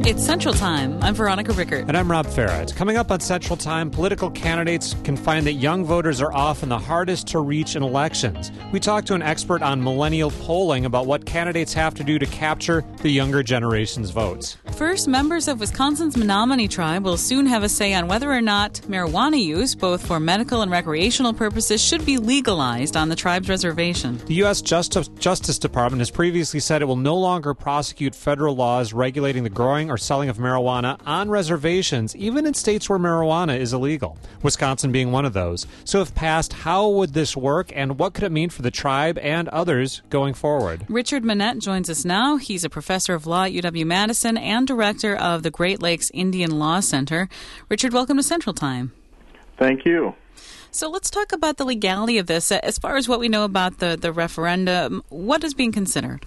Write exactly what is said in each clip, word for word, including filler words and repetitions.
It's Central Time. I'm Veronica Rickert. And I'm Rob Farrett. Coming up on Central Time, political candidates can find that young voters are often the hardest to reach in elections. We talked to an expert on millennial polling about what candidates have to do to capture the younger generation's votes. First, members of Wisconsin's Menominee Tribe will soon have a say on whether or not marijuana use, both for medical and recreational purposes, should be legalized on the tribe's reservation. The U S Justice, Justice Department has previously said it will no longer prosecute federal laws regulating the growing or selling of marijuana on reservations, even in states where marijuana is illegal, Wisconsin being one of those. So if passed, how would this work, and what could it mean for the tribe and others going forward? Richard Manette joins us now. He's a professor of law at U W-Madison and director of the Great Lakes Indian Law Center. Richard, welcome to Central Time. Thank you. So let's talk about the legality of this. As far as what we know about the, the referendum, what is being considered?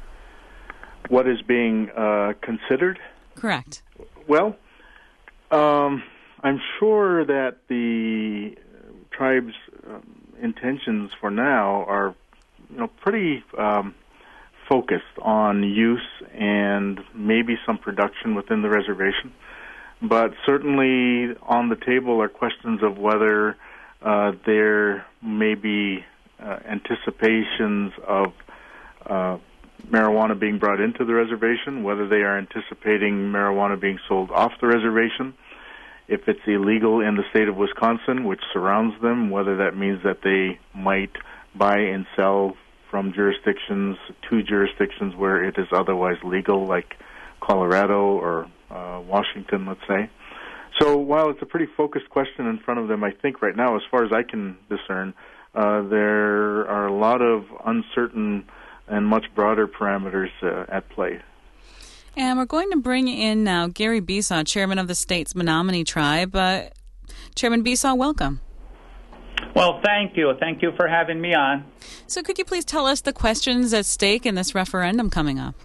What is being uh, considered? Correct. Well, um, I'm sure that the tribe's um, intentions for now are, you know, pretty um, focused on use and maybe some production within the reservation. But certainly on the table are questions of whether uh, there may be uh, anticipations of uh, marijuana being brought into the reservation, whether they are anticipating marijuana being sold off the reservation, if it's illegal in the state of Wisconsin, which surrounds them, whether that means that they might buy and sell from jurisdictions to jurisdictions where it is otherwise legal, like Colorado or uh, Washington, let's say. So while it's a pretty focused question in front of them, I think right now, as far as I can discern, uh, there are a lot of uncertain and much broader parameters uh, at play. And we're going to bring in now Gary Besaw, chairman of the state's Menominee Tribe. Uh, Chairman Besaw, welcome. Well, thank you. Thank you for having me on. So could you please tell us the questions at stake in this referendum coming up?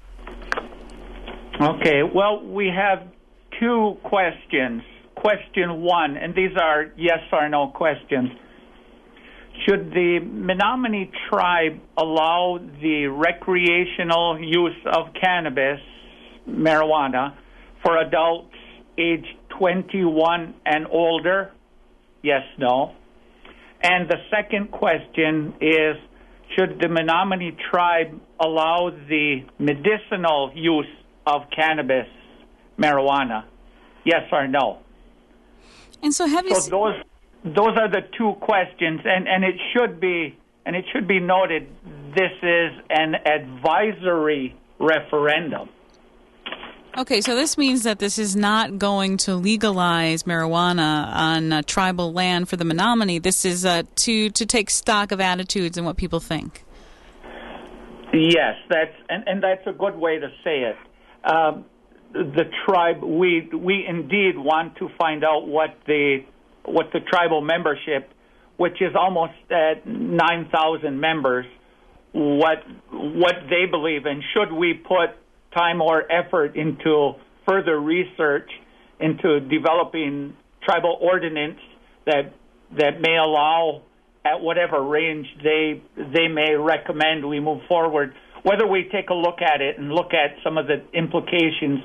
Okay. Well, we have two questions. Question one, and these are yes or no questions. Should the Menominee Tribe allow the recreational use of cannabis, marijuana, for adults age twenty-one and older? Yes, no. And the second question is, should the Menominee Tribe allow the medicinal use of cannabis, marijuana? Yes or no? And so have you... So those... Those are the two questions, and, and it should be and it should be noted this is an advisory referendum. Okay, so this means that this is not going to legalize marijuana on uh, tribal land for the Menominee. This is uh, to to take stock of attitudes and what people think. Yes, that's and, and that's a good way to say it. Um, the tribe, we we indeed want to find out what the what the tribal membership, which is almost at nine thousand members, what what they believe, and should we put time or effort into further research into developing tribal ordinance that that may allow, at whatever range they they may recommend we move forward, whether we take a look at it and look at some of the implications.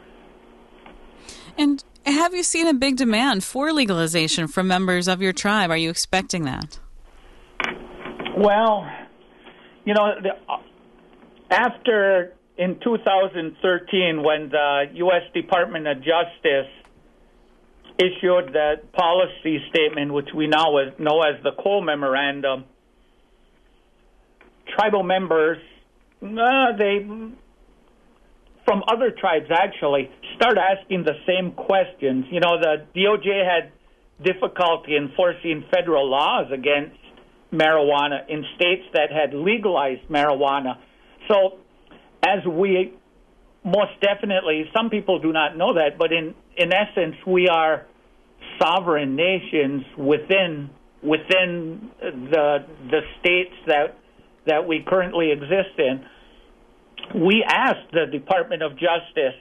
And have you seen a big demand for legalization from members of your tribe? Are you expecting that? Well, you know, the, after in two thousand thirteen, when the U S Department of Justice issued that policy statement, which we now know as the Cole Memorandum, tribal members, uh, they... from other tribes, actually, start asking the same questions. You know, the D O J had difficulty enforcing federal laws against marijuana in states that had legalized marijuana. So, as we most definitely, some people do not know that, but in, in essence, we are sovereign nations within within the the states that that we currently exist in. We asked the Department of Justice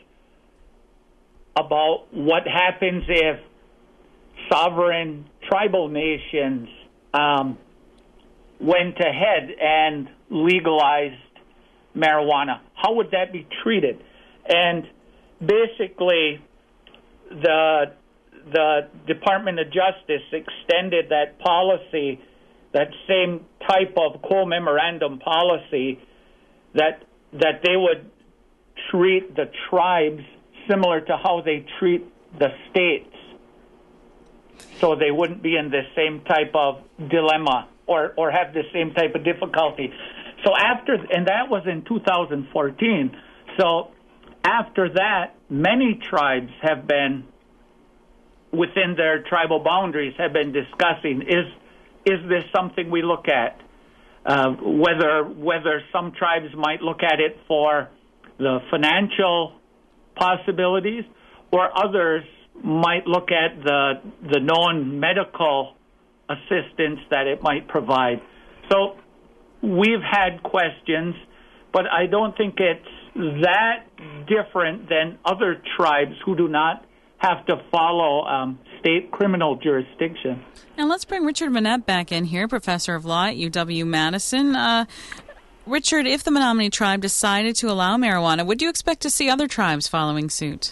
about what happens if sovereign tribal nations um, went ahead and legalized marijuana. How would that be treated? And basically, the the Department of Justice extended that policy, that same type of co-memorandum policy, that that they would treat the tribes similar to how they treat the states, so they wouldn't be in the same type of dilemma or, or have the same type of difficulty. So after, and that was in two thousand fourteen, so after that, many tribes have been, within their tribal boundaries, have been discussing, is is this something we look at? Uh, whether whether some tribes might look at it for the financial possibilities, or others might look at the the known medical assistance that it might provide. So we've had questions, but I don't think it's that different than other tribes who do not have to follow um, state criminal jurisdiction. Now let's bring Richard Monette back in here, professor of law at U W-Madison. Uh, Richard, if the Menominee tribe decided to allow marijuana, would you expect to see other tribes following suit?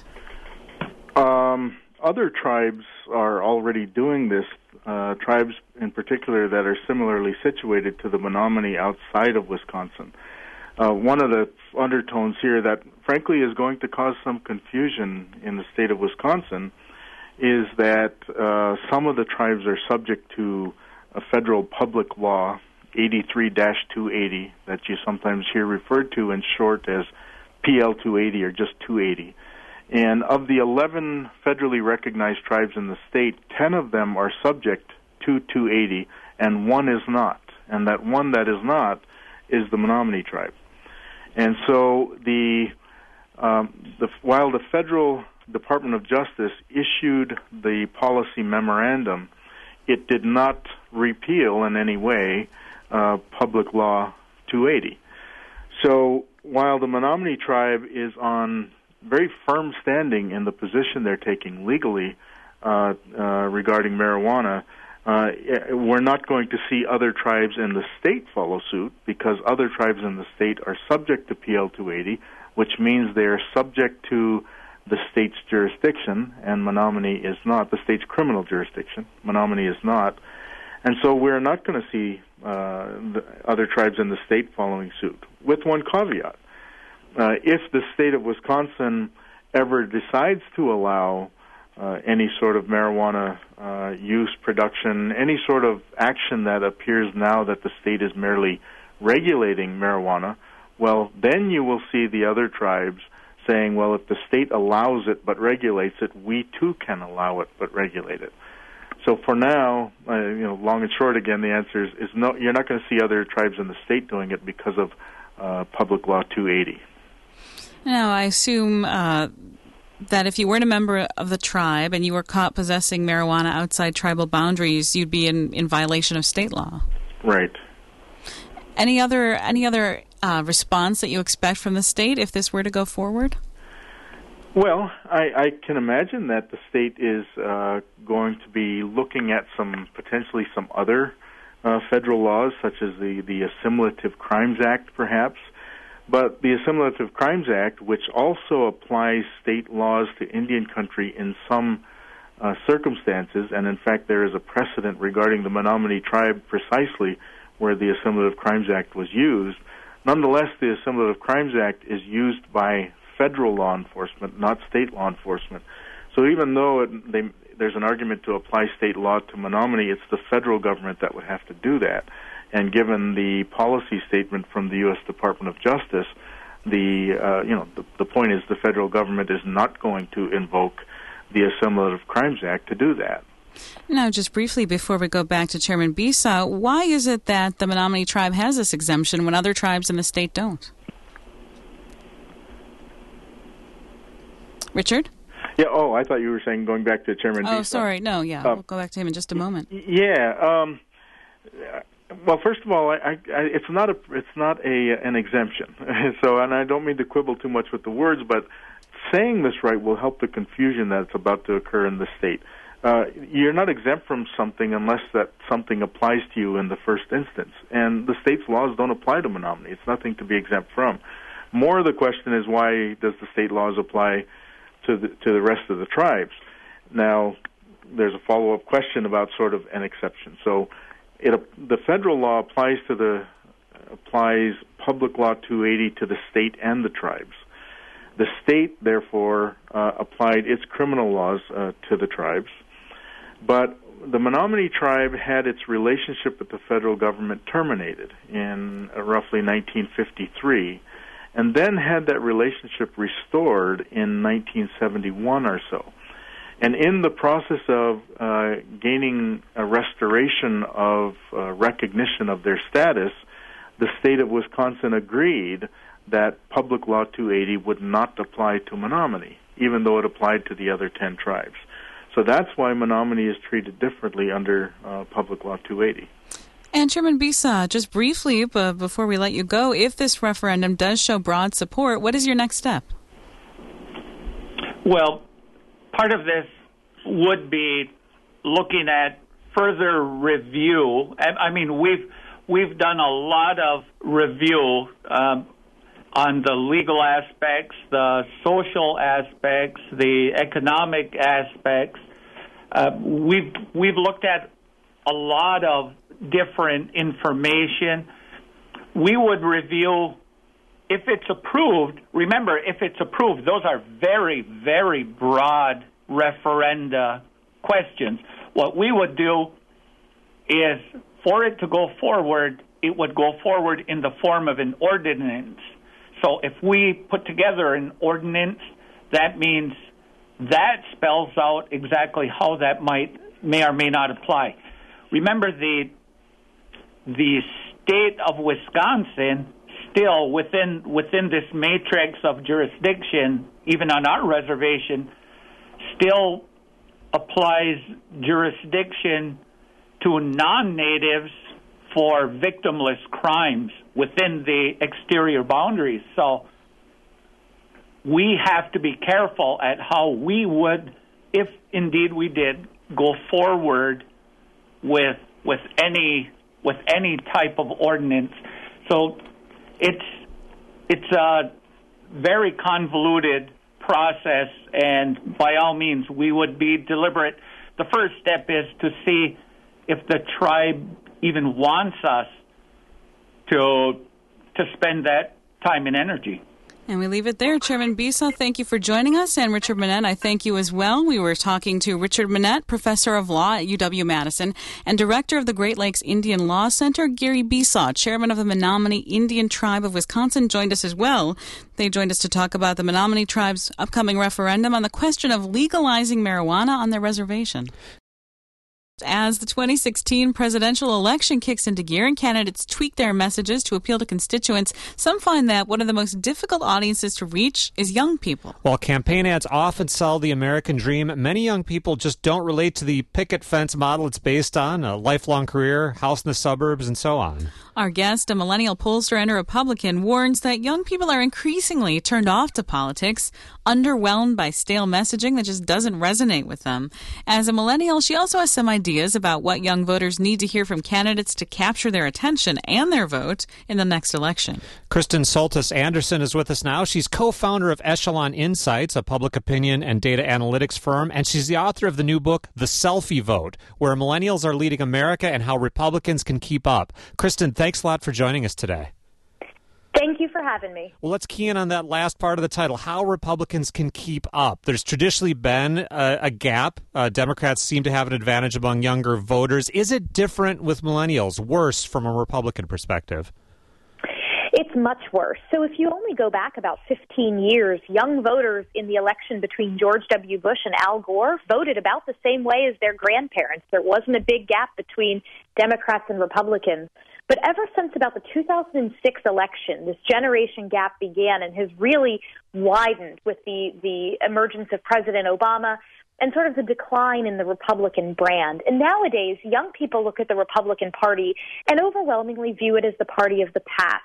Um, other tribes are already doing this, uh, tribes in particular that are similarly situated to the Menominee outside of Wisconsin. Uh, one of the undertones here that, frankly, is going to cause some confusion in the state of Wisconsin is that uh, some of the tribes are subject to a federal public law, eighty-three dash two eighty, that you sometimes hear referred to in short as P L two eighty or just two eighty. And of the eleven federally recognized tribes in the state, ten of them are subject to two eighty, and one is not. And that one that is not is the Menominee tribe. And so the, um, the while the federal Department of Justice issued the policy memorandum, it did not repeal in any way uh, Public Law two eighty. So while the Menominee tribe is on very firm standing in the position they're taking legally uh, uh, regarding marijuana, uh, we're not going to see other tribes in the state follow suit, because other tribes in the state are subject to P L two eighty, which means they are subject to the state's jurisdiction, and Menominee is not, the state's criminal jurisdiction. Menominee is not. And so we're not going to see uh, the other tribes in the state following suit, with one caveat. Uh, if the state of Wisconsin ever decides to allow uh, any sort of marijuana uh, use, production, any sort of action that appears now that the state is merely regulating marijuana, well, then you will see the other tribes saying, well, if the state allows it but regulates it, we too can allow it but regulate it. So for now, uh, you know, long and short, again, the answer is, is no. You're not going to see other tribes in the state doing it because of uh, Public Law two eighty. Now, I assume uh, that if you weren't a member of the tribe and you were caught possessing marijuana outside tribal boundaries, you'd be in, in violation of state law. Right. Any other any other uh, response that you expect from the state if this were to go forward? Well, I, I can imagine that the state is uh, going to be looking at some potentially some other uh, federal laws, such as the, the Assimilative Crimes Act, perhaps. But the Assimilative Crimes Act, which also applies state laws to Indian country in some uh, circumstances, and in fact there is a precedent regarding the Menominee tribe precisely where the Assimilative Crimes Act was used. Nonetheless, the Assimilative Crimes Act is used by federal law enforcement, not state law enforcement. So even though it, they, there's an argument to apply state law to Menominee, it's the federal government that would have to do that. And given the policy statement from the U S Department of Justice, the uh, you know the, the point is the federal government is not going to invoke the Assimilative Crimes Act to do that. Now, just briefly before we go back to Chairman Bisa, why is it that the Menominee tribe has this exemption when other tribes in the state don't? Richard? Yeah, oh, I thought you were saying going back to Chairman Bisa. Oh, sorry. No, yeah, uh, we'll go back to him in just a moment. Yeah. Um, well, first of all, I, I, it's not a it's not a an exemption. So, and I don't mean to quibble too much with the words, but saying this right will help the confusion that's about to occur in the state. Uh, you're not exempt from something unless that something applies to you in the first instance. And the state's laws don't apply to Menominee. It's nothing to be exempt from. More of the question is, why does the state laws apply to the, to the rest of the tribes. Now, there's a follow-up question about sort of an exception. So, it, the federal law applies to the applies Public Law two eighty to the state and the tribes. The state, therefore, uh, applied its criminal laws uh, to the tribes, but the Menominee tribe had its relationship with the federal government terminated in uh, roughly nineteen fifty-three, and then had that relationship restored in nineteen seventy-one or so. And in the process of uh, gaining a restoration of uh, recognition of their status, the state of Wisconsin agreed that Public Law two eighty would not apply to Menominee, even though it applied to the other ten tribes. So that's why Menominee is treated differently under uh, Public Law two eighty. And Chairman Bisa, just briefly, uh, before we let you go, if this referendum does show broad support, what is your next step? Well, part of this would be looking at further review. I mean, we've we've done a lot of review um, on the legal aspects, the social aspects, the economic aspects. Uh, we've we've looked at a lot of different information. We would review if it's approved. Remember, if it's approved, those are very, very broad referenda questions. What we would do is, for it to go forward, it would go forward in the form of an ordinance. So if we put together an ordinance, that means that spells out exactly how that might may or may not apply. Remember, the the state of Wisconsin still within within this matrix of jurisdiction, even on our reservation, still applies jurisdiction to non-natives for victimless crimes within the exterior boundaries. So we have to be careful at how we would, if indeed we did, go forward with with any with any type of ordinance. So it's it's a very convoluted process, and by all means we would be deliberate. The first step is to see if the tribe even wants us to to spend that time and energy. And we leave it there. Chairman Bisa, thank you for joining us. And Richard Monette, I thank you as well. We were talking to Richard Monette, Professor of Law at U W-Madison, and Director of the Great Lakes Indian Law Center. Gary Bisa, Chairman of the Menominee Indian Tribe of Wisconsin, joined us as well. They joined us to talk about the Menominee Tribe's upcoming referendum on the question of legalizing marijuana on their reservation. As the twenty sixteen presidential election kicks into gear and candidates tweak their messages to appeal to constituents, some find that one of the most difficult audiences to reach is young people. While campaign ads often sell the American dream, many young people just don't relate to the picket fence model it's based on, a lifelong career, house in the suburbs, and so on. Our guest, a millennial pollster and a Republican, warns that young people are increasingly turned off to politics, underwhelmed by stale messaging that just doesn't resonate with them. As a millennial, she also has some ideas about what young voters need to hear from candidates to capture their attention and their vote in the next election. Kristen Soltis Anderson is with us now. She's co-founder of Echelon Insights, a public opinion and data analytics firm, and she's the author of the new book, The Selfie Vote, where millennials are leading America and how Republicans can keep up. Kristen, thanks a lot for joining us today. Thank you for having me. Well, let's key in on that last part of the title, how Republicans can keep up. There's traditionally been a, a gap. Uh, Democrats seem to have an advantage among younger voters. Is it different with millennials, worse from a Republican perspective? It's much worse. So if you only go back about fifteen years, young voters in the election between George W. Bush and Al Gore voted about the same way as their grandparents. There wasn't a big gap between Democrats and Republicans. But ever since about the two thousand six election, this generation gap began and has really widened with the, the emergence of President Obama and sort of the decline in the Republican brand. And nowadays, young people look at the Republican Party and overwhelmingly view it as the party of the past.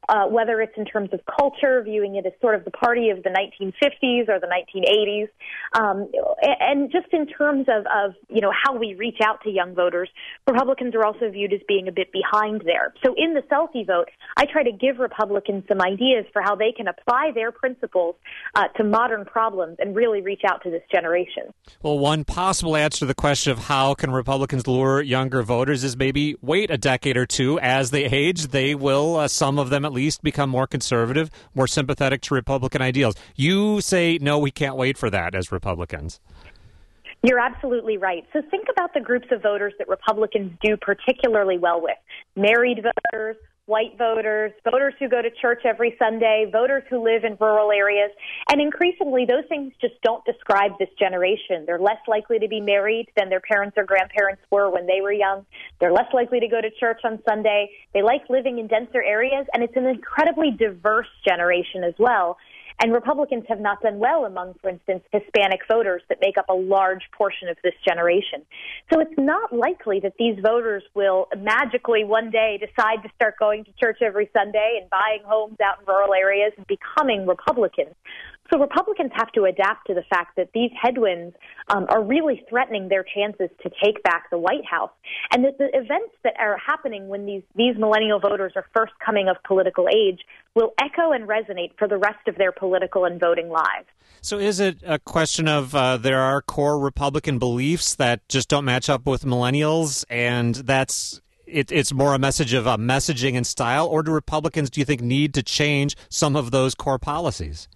uh, whether it's in terms of culture, viewing it as sort of the party of the nineteen fifties or the nineteen eighties, um, and just in terms of, of, you know, how we reach out to young voters, Republicans are also viewed as being a bit behind there. So in the selfie vote, I try to give Republicans some ideas for how they can apply their principles uh, to modern problems and really reach out to this generation. Well, one possible answer to the question of how can Republicans lure younger voters is maybe wait a decade or two. As they age, they will, uh, some of them at least, become more conservative, more sympathetic to Republican ideals. You say, no, we can't wait for that as Republicans. You're absolutely right. So think about the groups of voters that Republicans do particularly well with. Married voters, white voters, voters who go to church every Sunday, voters who live in rural areas. And increasingly, those things just don't describe this generation. They're less likely to be married than their parents or grandparents were when they were young. They're less likely to go to church on Sunday. They like living in denser areas, and it's an incredibly diverse generation as well. And Republicans have not done well among, for instance, Hispanic voters that make up a large portion of this generation. So it's not likely that these voters will magically one day decide to start going to church every Sunday and buying homes out in rural areas and becoming Republicans. So Republicans have to adapt to the fact that these headwinds um, are really threatening their chances to take back the White House. And that the events that are happening when these, these millennial voters are first coming of political age will echo and resonate for the rest of their political and voting lives. So is it a question of uh, there are core Republican beliefs that just don't match up with millennials, and that's it, it's more a message of uh, messaging and style, or do Republicans, do you think, need to change some of those core policies?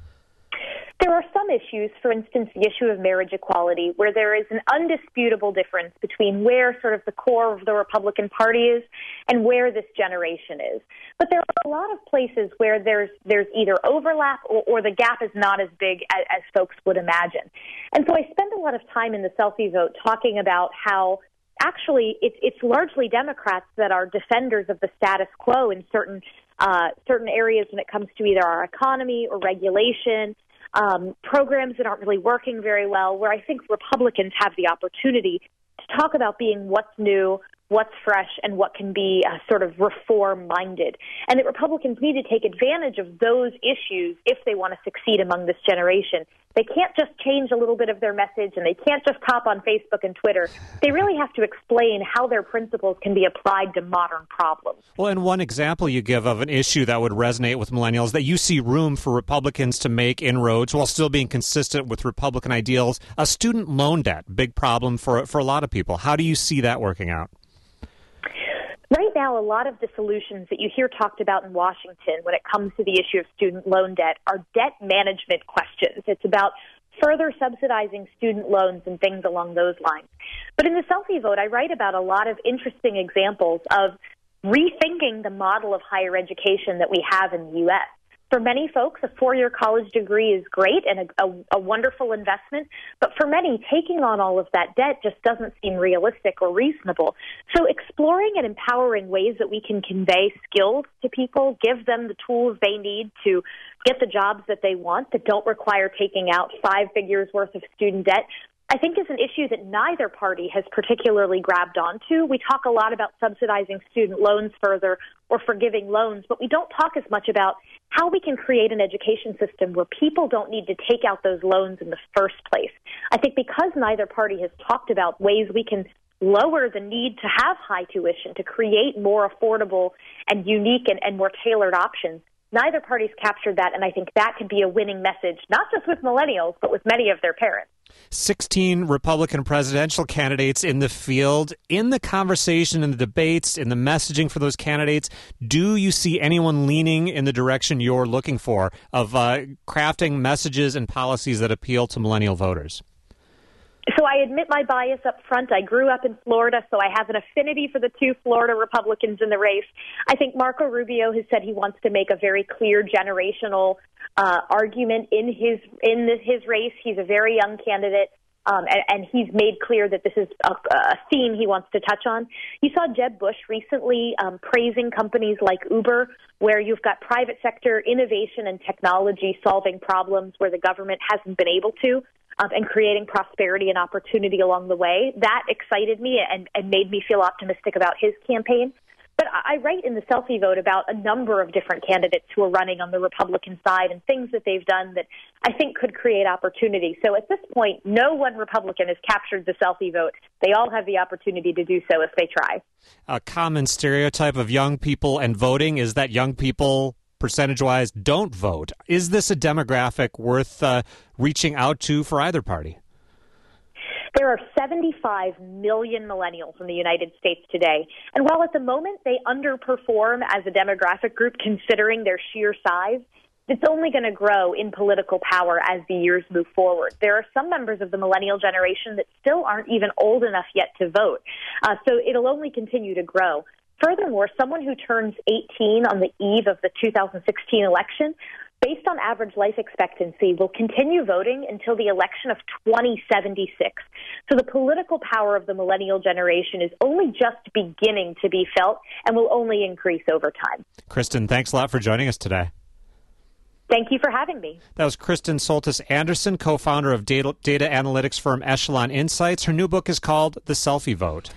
There are some issues, for instance, the issue of marriage equality, where there is an undisputable difference between where sort of the core of the Republican Party is and where this generation is. But there are a lot of places where there's there's either overlap or, or the gap is not as big as, as folks would imagine. And so I spend a lot of time in the selfie vote talking about how actually it's, it's largely Democrats that are defenders of the status quo in certain uh, certain areas when it comes to either our economy or regulation. Um, programs that aren't really working very well, where I think Republicans have the opportunity to talk about being what's new, what's fresh, and what can be uh, sort of reform-minded. And that Republicans need to take advantage of those issues if they want to succeed among this generation. They can't just change a little bit of their message, and they can't just hop on Facebook and Twitter. They really have to explain how their principles can be applied to modern problems. Well, and one example you give of an issue that would resonate with millennials that you see room for Republicans to make inroads while still being consistent with Republican ideals, a student loan debt, big problem for for a lot of people. How do you see that working out? Right now, a lot of the solutions that you hear talked about in Washington when it comes to the issue of student loan debt are debt management questions. It's about further subsidizing student loans and things along those lines. But in the selfie vote, I write about a lot of interesting examples of rethinking the model of higher education that we have in the U S. For many folks, a four-year college degree is great and a, a, a wonderful investment, but for many, taking on all of that debt just doesn't seem realistic or reasonable. So exploring and empowering ways that we can convey skills to people, give them the tools they need to get the jobs that they want that don't require taking out five figures worth of student debt, I think is an issue that neither party has particularly grabbed onto. We talk a lot about subsidizing student loans further or forgiving loans, but we don't talk as much about how we can create an education system where people don't need to take out those loans in the first place. I think because neither party has talked about ways we can lower the need to have high tuition, to create more affordable and unique and, and more tailored options, neither party's captured that, and I think that could be a winning message, not just with millennials, but with many of their parents. sixteen Republican presidential candidates in the field. In the conversation, in the debates, in the messaging for those candidates, do you see anyone leaning in the direction you're looking for of uh, crafting messages and policies that appeal to millennial voters? So I admit my bias up front. I grew up in Florida, so I have an affinity for the two Florida Republicans in the race. I think Marco Rubio has said he wants to make a very clear generational uh, argument in his in this, his race. He's a very young candidate, um, and, and he's made clear that this is a, a theme he wants to touch on. You saw Jeb Bush recently um, praising companies like Uber, where you've got private sector innovation and technology solving problems where the government hasn't been able to. Um, and creating prosperity and opportunity along the way. That excited me and, and made me feel optimistic about his campaign. But I write in the selfie vote about a number of different candidates who are running on the Republican side and things that they've done that I think could create opportunity. So at this point, no one Republican has captured the selfie vote. They all have the opportunity to do so if they try. A common stereotype of young people and voting is that young people, percentage-wise, don't vote. Is this a demographic worth uh, reaching out to for either party? There are seventy-five million millennials in the United States today. And while at the moment they underperform as a demographic group considering their sheer size, it's only going to grow in political power as the years move forward. There are some members of the millennial generation that still aren't even old enough yet to vote. Uh, so it'll only continue to grow. Furthermore, someone who turns eighteen on the eve of the two thousand sixteen election, based on average life expectancy, will continue voting until the election of twenty seventy-six. So the political power of the millennial generation is only just beginning to be felt and will only increase over time. Kristen, thanks a lot for joining us today. Thank you for having me. That was Kristen Soltis Anderson, co-founder of data, data analytics firm Echelon Insights. Her new book is called The Selfie Vote.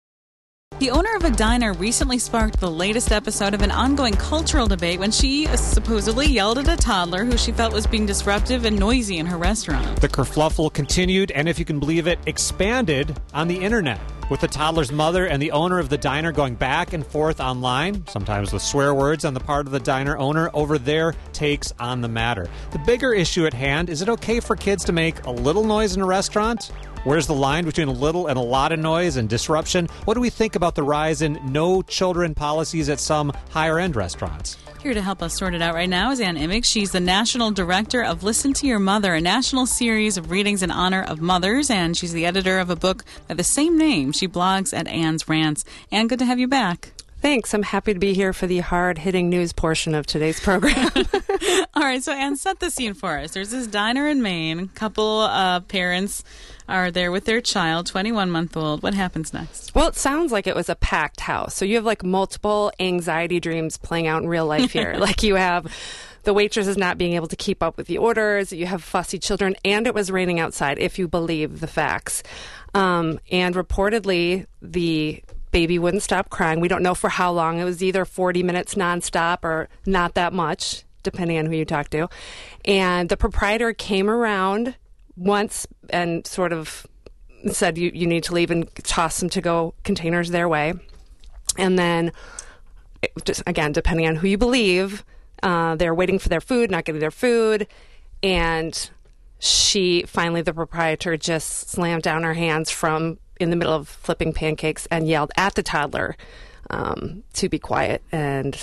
The owner of a diner recently sparked the latest episode of an ongoing cultural debate when she supposedly yelled at a toddler who she felt was being disruptive and noisy in her restaurant. The kerfluffle continued and, if you can believe it, expanded on the internet, with the toddler's mother and the owner of the diner going back and forth online, sometimes with swear words on the part of the diner owner, over their takes on the matter. The bigger issue at hand, is it okay for kids to make a little noise in a restaurant? Where's the line between a little and a lot of noise and disruption? What do we think about the rise in no children policies at some higher-end restaurants? Here to help us sort it out right now is Ann Imig. She's the National Director of Listen to Your Mother, a national series of readings in honor of mothers, and she's the editor of a book by the same name. She blogs at Ann's Rants. Ann, good to have you back. Thanks. I'm happy to be here for the hard-hitting news portion of today's program. All right, so Ann, set the scene for us. There's this diner in Maine. A couple uh, parents are there with their child, twenty-one-month-old. What happens next? Well, it sounds like it was a packed house. So you have like multiple anxiety dreams playing out in real life here. Like you have the waitress is not being able to keep up with the orders. You have fussy children, and it was raining outside, if you believe the facts. Um, and reportedly, the baby wouldn't stop crying. We don't know for how long. It was either forty minutes nonstop or not that much, depending on who you talk to. And the proprietor came around once and sort of said, you, you need to leave, and toss some to-go containers their way. And then, it, just again, depending on who you believe, uh, they're waiting for their food, not getting their food. And she, finally, the proprietor just slammed down her hands from in the middle of flipping pancakes and yelled at the toddler um, to be quiet. And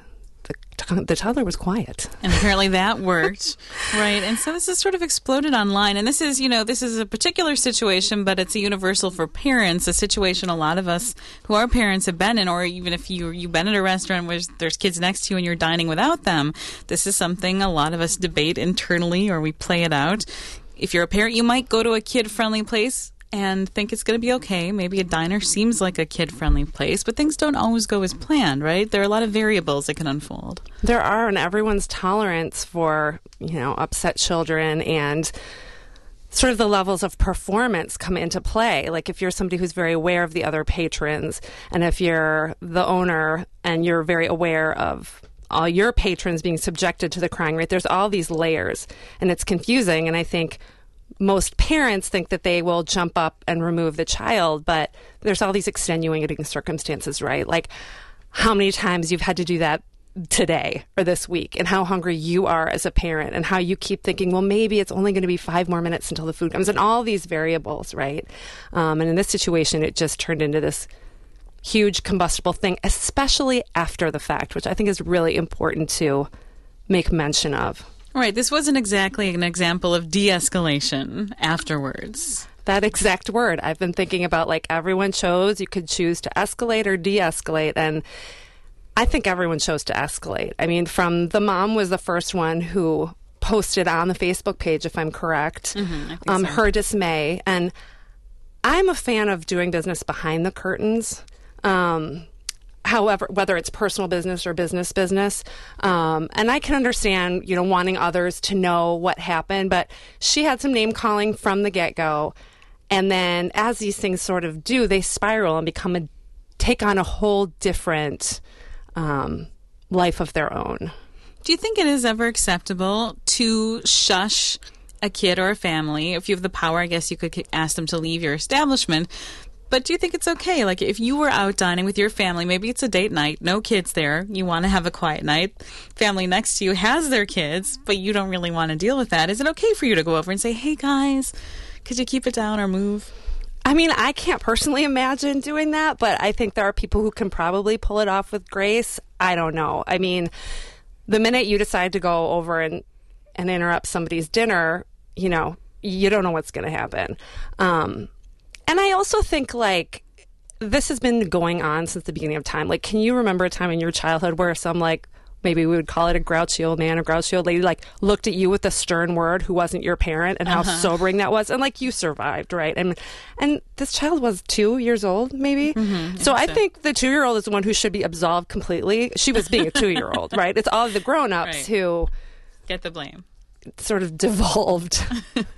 the, the toddler was quiet. And apparently that worked. Right. And so this has sort of exploded online. And this is, you know, this is a particular situation, but it's a universal for parents, a situation a lot of us who are parents have been in, or even if you, you've been at a restaurant where there's kids next to you and you're dining without them. This is something a lot of us debate internally, or we play it out. If you're a parent, you might go to a kid-friendly place and think it's going to be okay. Maybe a diner seems like a kid-friendly place, but things don't always go as planned, right? There are a lot of variables that can unfold. There are, and everyone's tolerance for, you know, upset children and sort of the levels of performance come into play. Like if you're somebody who's very aware of the other patrons, and if you're the owner and you're very aware of all your patrons being subjected to the crying rate, there's all these layers, and it's confusing. And I think most parents think that they will jump up and remove the child, but there's all these extenuating circumstances, right? Like how many times you've had to do that today or this week, and how hungry you are as a parent, and how you keep thinking, well, maybe it's only going to be five more minutes until the food comes, and all these variables, right? Um, and in this situation, it just turned into this huge combustible thing, especially after the fact, which I think is really important to make mention of. Right. This wasn't exactly an example of de-escalation afterwards. That exact word. I've been thinking about, like, everyone chose, you could choose to escalate or de-escalate, and I think everyone chose to escalate. I mean, from the mom was the first one who posted on the Facebook page, if I'm correct, mm-hmm, I um, so. her dismay. And I'm a fan of doing business behind the curtains. Um However, whether it's personal business or business business, um, and I can understand, you know, wanting others to know what happened, but she had some name calling from the get-go, and then as these things sort of do, they spiral and become a take on a whole different um, life of their own. Do you think it is ever acceptable to shush a kid or a family? If you have the power, I guess you could ask them to leave your establishment. But do you think it's okay? Like, if you were out dining with your family, maybe it's a date night, no kids there, you want to have a quiet night, family next to you has their kids, but you don't really want to deal with that. Is it okay for you to go over and say, hey, guys, could you keep it down or move? I mean, I can't personally imagine doing that, but I think there are people who can probably pull it off with grace. I don't know. I mean, the minute you decide to go over and, and interrupt somebody's dinner, you know, you don't know what's going to happen. Um And I also think, like, this has been going on since the beginning of time. Like, can you remember a time in your childhood where some, like, maybe we would call it a grouchy old man or grouchy old lady, like, looked at you with a stern word who wasn't your parent, and how uh-huh. sobering that was? And, like, you survived, right? And and this child was two years old, maybe? Mm-hmm, so I so. think the two-year-old is the one who should be absolved completely. She was being a two-year-old, right? It's all the grown-ups right. who... get the blame. Sort of devolved.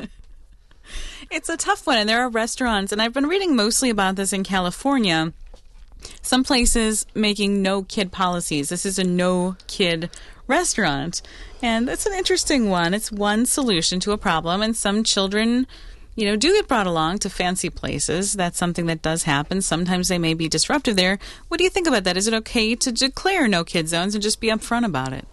It's a tough one, and there are restaurants, and I've been reading mostly about this in California, some places making no-kid policies. This is a no-kid restaurant, and it's an interesting one. It's one solution to a problem, and some children, you know, do get brought along to fancy places. That's something that does happen. Sometimes they may be disruptive there. What do you think about that? Is it okay to declare no-kid zones and just be upfront about it?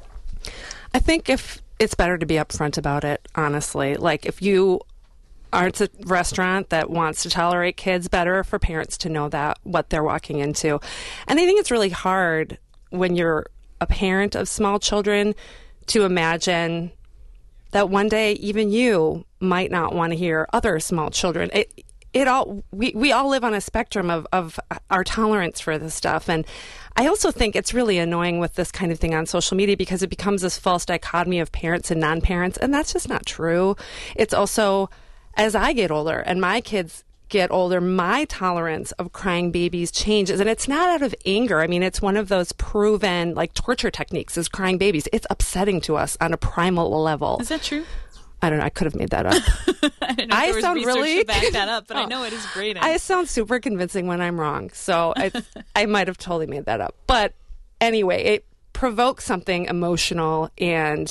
I think if it's better to be upfront about it, honestly. Like, if you... It's a restaurant that wants to tolerate kids, better for parents to know that, what they're walking into. And I think it's really hard when you're a parent of small children to imagine that one day even you might not want to hear other small children. It, it all we, we all live on a spectrum of, of our tolerance for this stuff. And I also think it's really annoying with this kind of thing on social media because it becomes this false dichotomy of parents and non-parents, and that's just not true. It's also... as I get older and my kids get older, my tolerance of crying babies changes. And it's not out of anger. I mean, it's one of those proven, like, torture techniques is crying babies. It's upsetting to us on a primal level. Is that true? I don't know. I could have made that up. I didn't know I there was sound research really to back that up, but oh, I know it is great. I sound super convincing when I'm wrong. So I, I might have totally made that up. But anyway, it provokes something emotional, and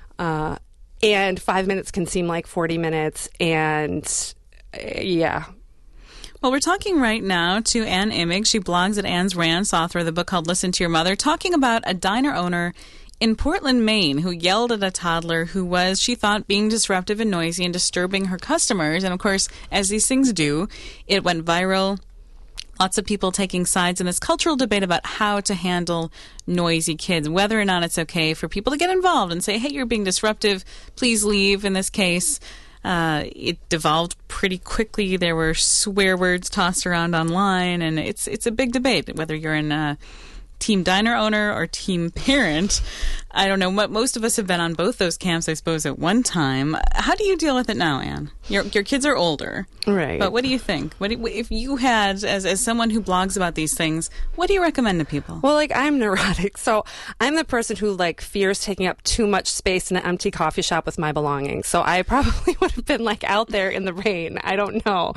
uh And five minutes can seem like forty minutes, and uh, yeah. Well, we're talking right now to Ann Imig. She blogs at Ann's Rants, author of the book called Listen to Your Mother, talking about a diner owner in Portland, Maine, who yelled at a toddler who was, she thought, being disruptive and noisy and disturbing her customers. And, of course, as these things do, it went viral. Lots of people taking sides in this cultural debate about how to handle noisy kids, whether or not it's okay for people to get involved and say, hey, you're being disruptive, please leave. In this case, uh, it devolved pretty quickly. There were swear words tossed around online, and it's it's a big debate, whether you're in a team diner owner or team parent. I don't know. Most of us have been on both those camps, I suppose, at one time. How do you deal with it now, Anne? Your your kids are older. Right. But what do you think? What do, if you had, as, as someone who blogs about these things, what do you recommend to people? Well, like, I'm neurotic, so I'm the person who, like, fears taking up too much space in an empty coffee shop with my belongings. So I probably would have been, like, out there in the rain. I don't know.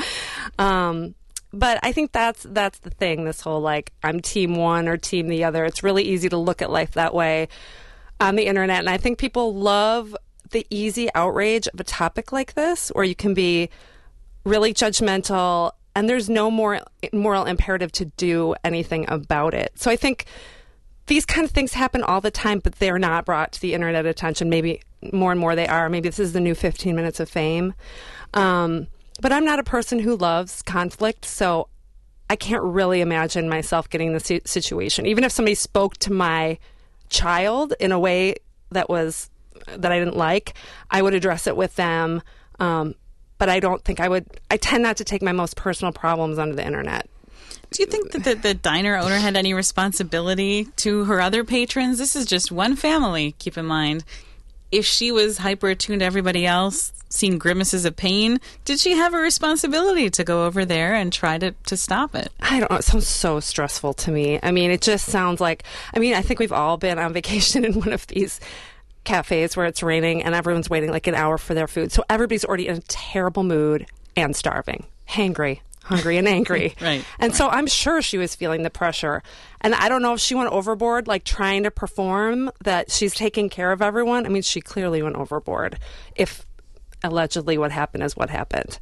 Um But I think that's that's the thing, this whole, like, I'm team one or team the other. It's really easy to look at life that way on the internet. And I think people love the easy outrage of a topic like this, where you can be really judgmental and there's no more moral imperative to do anything about it. So I think these kind of things happen all the time, but they're not brought to the internet attention. Maybe more and more they are. Maybe this is the new fifteen minutes of fame. Um But I'm not a person who loves conflict, so I can't really imagine myself getting in this situation. Even if somebody spoke to my child in a way that was that I didn't like, I would address it with them. Um, but I don't think I would. I tend not to take my most personal problems onto the internet. Do you think that the, the diner owner had any responsibility to her other patrons? This is just one family, keep in mind. If she was hyper-attuned to everybody else, seeing grimaces of pain, did she have a responsibility to go over there and try to, to stop it? I don't know. It sounds so stressful to me. I mean, it just sounds like, I mean, I think we've all been on vacation in one of these cafes where it's raining and everyone's waiting like an hour for their food. So everybody's already in a terrible mood and starving, hangry. hungry and angry. Right. And so I'm sure she was feeling the pressure. And I don't know if she went overboard, like trying to perform that she's taking care of everyone. I mean, she clearly went overboard if allegedly what happened is what happened.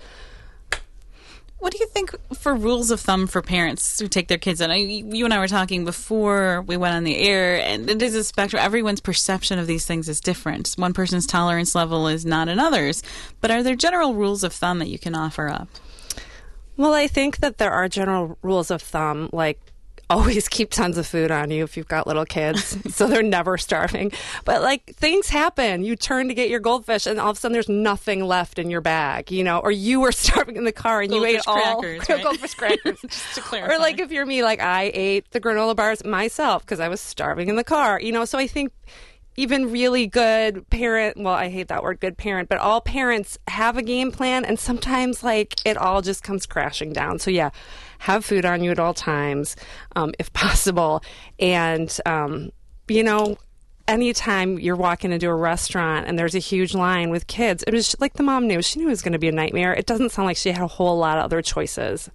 What do you think for rules of thumb for parents who take their kids in? I, you and I were talking before we went on the air, and it is a spectrum. Everyone's perception of these things is different. One person's tolerance level is not another's. But are there general rules of thumb that you can offer up? Well, I think that there are general rules of thumb, like always keep tons of food on you if you've got little kids, so they're never starving. But, like, things happen. You turn to get your goldfish, and all of a sudden there's nothing left in your bag, you know, or you were starving in the car and goldfish you ate all crackers, right? goldfish crackers. Just to clarify. Or, like, if you're me, like, I ate the granola bars myself because I was starving in the car, you know. So I think even really good parent, well, I hate that word, good parent, but all parents have a game plan, and sometimes, like, it all just comes crashing down. So, yeah, have food on you at all times, um, if possible. And, um, you know, anytime you're walking into a restaurant and there's a huge line with kids, it was like the mom knew. She knew it was going to be a nightmare. It doesn't sound like she had a whole lot of other choices.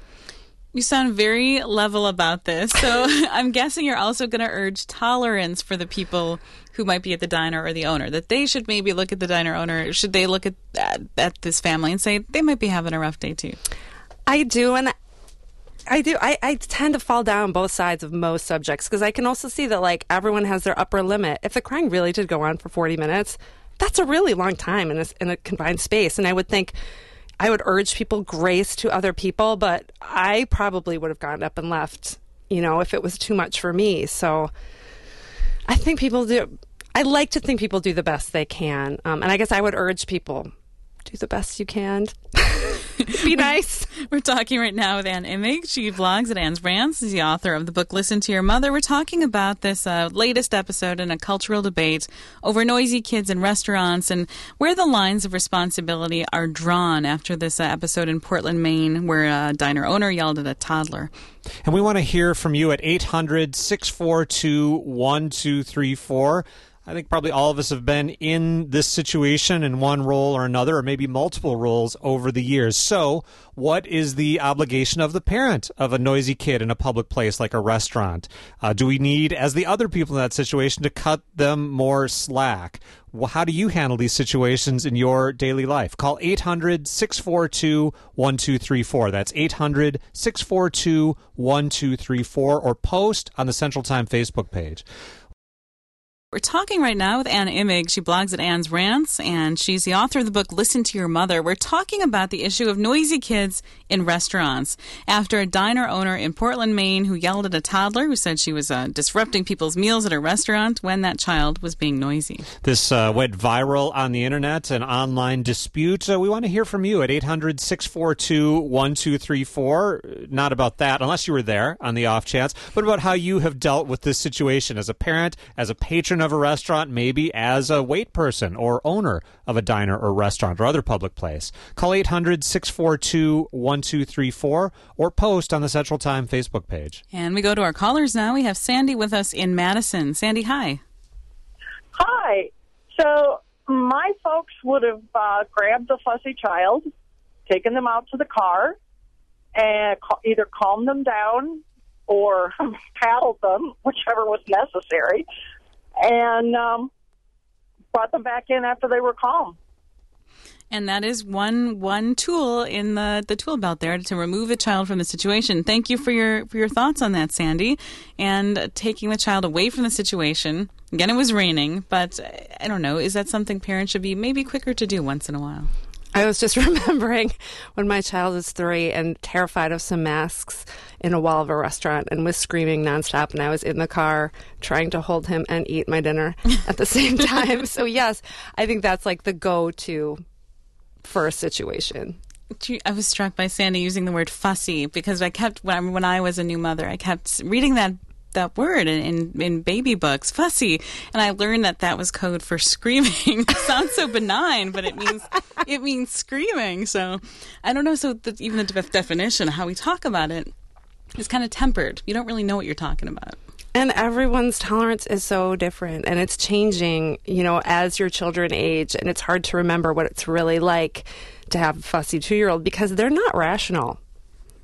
You sound very level about this. So I'm guessing you're also going to urge tolerance for the people who might be at the diner or the owner, that they should maybe look at the diner owner. Should they look at, at, at this family and say they might be having a rough day too? I do. And I do. I, I tend to fall down both sides of most subjects because I can also see that, like, everyone has their upper limit. If the crying really did go on for forty minutes, that's a really long time in a, in a confined space. And I would think I would urge people grace to other people, but I probably would have gotten up and left, you know, if it was too much for me. So I think people do. I like to think people do the best they can. Um, and I guess I would urge people, do the best you can. Be nice. We're talking right now with Ann Imig. She vlogs at Ann's Rants. She's the author of the book Listen to Your Mother. We're talking about this uh, latest episode in a cultural debate over noisy kids in restaurants and where the lines of responsibility are drawn after this uh, episode in Portland, Maine, where a diner owner yelled at a toddler. And we want to hear from you at eight hundred, six four two, one two three four. I think probably all of us have been in this situation in one role or another, or maybe multiple roles over the years. So what is the obligation of the parent of a noisy kid in a public place like a restaurant? Uh, do we need, as the other people in that situation, to cut them more slack? Well, how do you handle these situations in your daily life? Call eight hundred, six four two, one two three four. That's eight hundred, six four two, one two three four, or post on the Central Time Facebook page. We're talking right now with Ann Imig. She blogs at Ann's Rants, and she's the author of the book Listen to Your Mother. We're talking about the issue of noisy kids in restaurants after a diner owner in Portland, Maine, who yelled at a toddler who said she was uh, disrupting people's meals at a restaurant when that child was being noisy. This uh, went viral on the internet, an online dispute. Uh, we want to hear from you at eight hundred, six four two, one two three four. Not about that, unless you were there on the off chance, but about how you have dealt with this situation as a parent, as a patron of a restaurant, maybe as a wait person or owner of a diner or restaurant or other public place. Call eight hundred, six four two, one two three four or post on the Central Time Facebook page. And we go to our callers now. We have Sandy with us in Madison. Sandy, hi. Hi. So my folks would have uh, grabbed the fussy child, taken them out to the car, and ca- either calmed them down or paddled them, whichever was necessary, and um, brought them back in after they were calm. And that is one one tool in the, the tool belt there to remove a child from the situation. Thank you for your for your thoughts on that, Sandy. And taking the child away from the situation. Again, it was raining, but I don't know. Is that something parents should be maybe quicker to do once in a while? I was just remembering when my child was three and terrified of some masks in a wall of a restaurant and was screaming nonstop, and I was in the car trying to hold him and eat my dinner at the same time. So yes, I think that's like the go-to for a situation. I was struck by Sandy using the word fussy because I kept, when, when I was a new mother, I kept reading that that word in, in, in baby books, fussy, and I learned that that was code for screaming. It sounds so benign, but it means it means screaming. So I don't know. So the, even the de- definition, how we talk about it, is kind of tempered. You don't really know what you're talking about. And everyone's tolerance is so different, and it's changing, you know, as your children age, and it's hard to remember what it's really like to have a fussy two-year-old because they're not rational.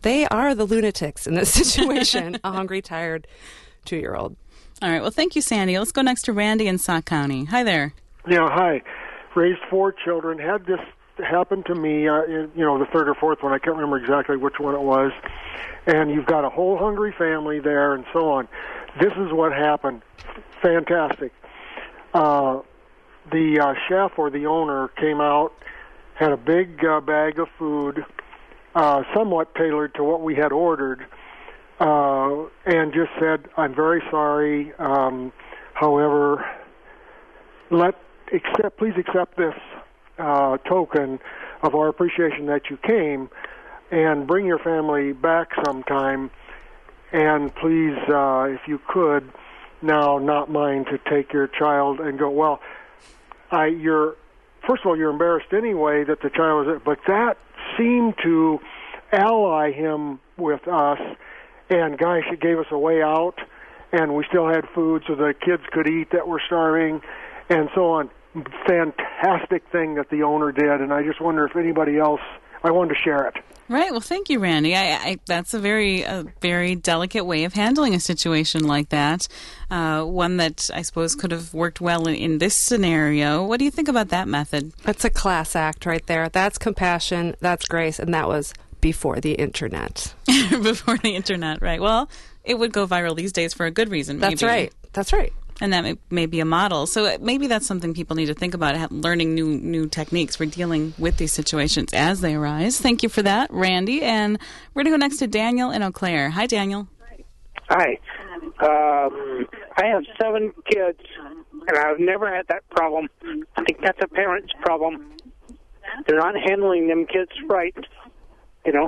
they are the lunatics in this situation, a hungry, tired two-year-old. All right. Well, thank you, Sandy. Let's go next to Randy in Sauk County. Hi there. Yeah, hi. Raised four children. Had this happen to me, uh, in, you know, the third or fourth one. I can't remember exactly which one it was. And you've got a whole hungry family there and so on. This is what happened. Fantastic. Uh, the uh, chef or the owner came out, had a big uh, bag of food, uh, somewhat tailored to what we had ordered, uh, and just said, I'm very sorry. Um, however, let accept, please accept this uh, token of our appreciation that you came, and bring your family back sometime. And please, uh, if you could, now not mind to take your child and go, well, I, you're, first of all, you're embarrassed anyway that the child was, but that seemed to ally him with us, and gosh, it gave us a way out, and we still had food so the kids could eat that were starving, and so on. Fantastic thing that the owner did, and I just wonder if anybody else, I wanted to share it. Right. Well, thank you, Randy. I, I, that's a very, a very delicate way of handling a situation like that. Uh, one that I suppose could have worked well in, in this scenario. What do you think about that method? That's a class act right there. That's compassion. That's grace. And that was before the internet. Before the internet, right. Well, it would go viral these days for a good reason. Maybe. That's right. That's right. And that may, may be a model. So maybe that's something people need to think about, learning new new techniques for dealing with these situations as they arise. Thank you for that, Randy. And we're going to go next to Daniel in Eau Claire. Hi, Daniel. Hi. Um, I have seven kids, and I've never had that problem. I think that's a parent's problem. They're not handling them kids right, you know.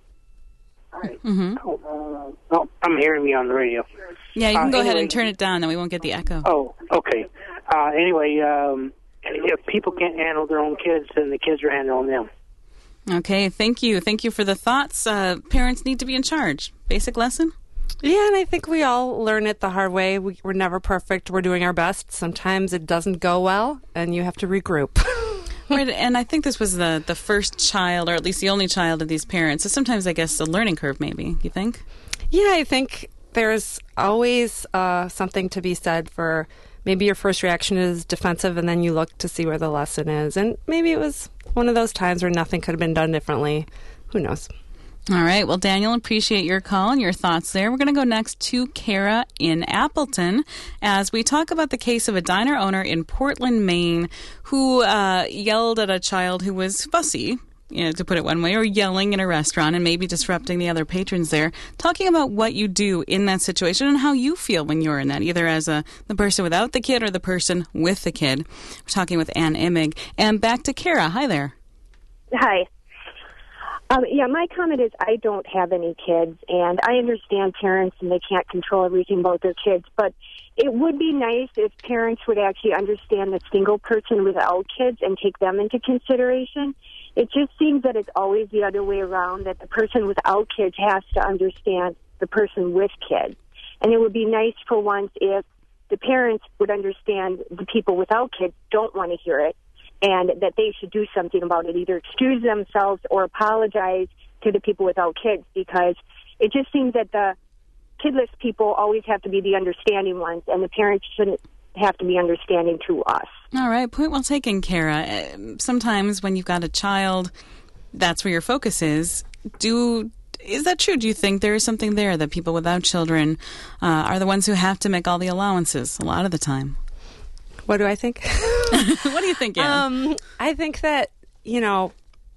Mm-hmm. Oh, oh, I'm hearing me on the radio. Yeah, you can uh, go anyway, ahead and turn it down, then we won't get the echo. Oh, okay. Uh, anyway, um, if people can't handle their own kids, then the kids are handling them. Okay, thank you. Thank you for the thoughts. Uh, parents need to be in charge. Basic lesson? Yeah, and I think we all learn it the hard way. We, we're never perfect. We're doing our best. Sometimes it doesn't go well, and you have to regroup. Right, and I think this was the, the first child, or at least the only child of these parents. So sometimes, I guess, a learning curve, maybe. You think? Yeah, I think there's always uh, something to be said for maybe your first reaction is defensive, and then you look to see where the lesson is. And maybe it was one of those times where nothing could have been done differently. Who knows? All right. Well, Daniel, appreciate your call and your thoughts there. We're going to go next to Kara in Appleton as we talk about the case of a diner owner in Portland, Maine, who uh, yelled at a child who was fussy, you know, to put it one way, or yelling in a restaurant and maybe disrupting the other patrons there. Talking about what you do in that situation and how you feel when you're in that, either as a the person without the kid or the person with the kid. We're talking with Ann Imig. And back to Kara. Hi there. Hi. Um, yeah, my comment is I don't have any kids, and I understand parents and they can't control everything about their kids, but it would be nice if parents would actually understand the single person without kids and take them into consideration. It just seems that it's always the other way around, that the person without kids has to understand the person with kids. And it would be nice for once if the parents would understand the people without kids don't want to hear it, and that they should do something about it, either excuse themselves or apologize to the people without kids, because it just seems that the kidless people always have to be the understanding ones, and the parents shouldn't have to be understanding to us. All right, point well taken, Kara. Sometimes when you've got a child, that's where your focus is. Do Is that true? Do you think there is something there that people without children uh, are the ones who have to make all the allowances a lot of the time? What do I think? What do you think, Ann? Um, I think that, you know,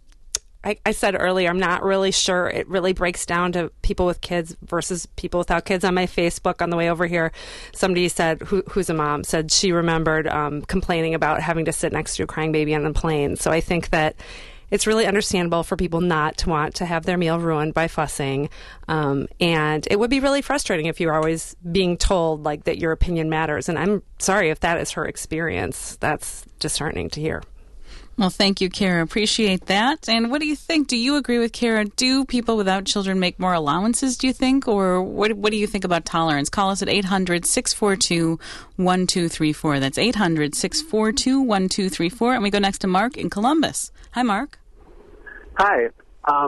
I, I said earlier, I'm not really sure it really breaks down to people with kids versus people without kids. On my Facebook on the way over here, somebody said, who, who's a mom, said she remembered um, complaining about having to sit next to a crying baby on the plane. So I think that it's really understandable for people not to want to have their meal ruined by fussing. Um, and it would be really frustrating if you're always being told like that your opinion matters. And I'm sorry if that is her experience. That's disheartening to hear. Well, thank you, Kara. Appreciate that. And what do you think? Do you agree with Kara? Do people without children make more allowances, do you think? Or what What do you think about tolerance? Call us at eight hundred, six four two, one two three four. That's eight hundred, six four two, one two three four. And we go next to Mark in Columbus. Hi, Mark. Hi. Um,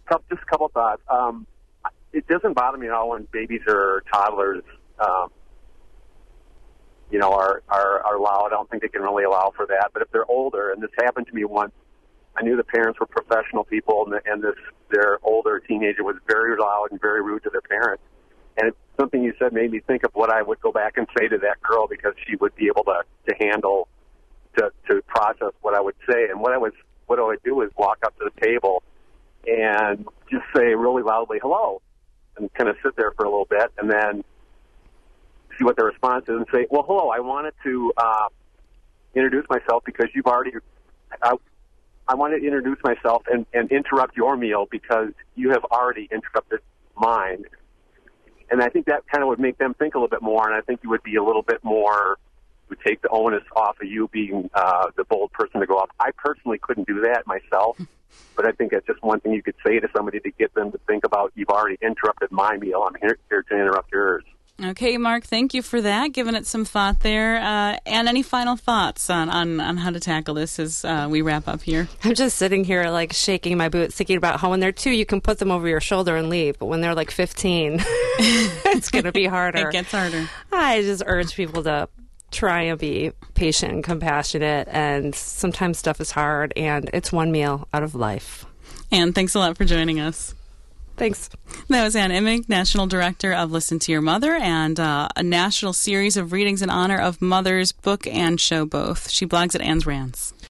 just a couple thoughts. Um, it doesn't bother me at all when babies or toddlers, um, you know, are, are, are loud. I don't think they can really allow for that. But if they're older, and this happened to me once, I knew the parents were professional people, and, the, and this their older teenager was very loud and very rude to their parents. And it's something you said made me think of what I would go back and say to that girl, because she would be able to, to handle, to, to process what I would say. And what I was, what I would do is walk up to the table and just say really loudly, hello, and kind of sit there for a little bit, and then see what their response is and say, well, hello, I wanted to uh, introduce myself because you've already, I, I wanted to introduce myself and, and interrupt your meal because you have already interrupted mine. And I think that kind of would make them think a little bit more, and I think you would be a little bit more, would take the onus off of you being uh, the bold person to go up. I personally couldn't do that myself, but I think that's just one thing you could say to somebody to get them to think about, you've already interrupted my meal, I'm here, here to interrupt yours. Okay, Mark, thank you for that, giving it some thought there. Uh, and any final thoughts on, on, on how to tackle this as uh, we wrap up here? I'm just sitting here, like, shaking my boots, thinking about how when they're two, you can put them over your shoulder and leave. But when they're, like, fifteen, it's going to be harder. It gets harder. I just urge people to try and be patient and compassionate. And sometimes stuff is hard, and it's one meal out of life. Anne, thanks a lot for joining us. Thanks. That was Anne Imig, National Director of Listen to Your Mother, and uh, a national series of readings in honor of mothers, book and show both. She blogs at Anne's Rants.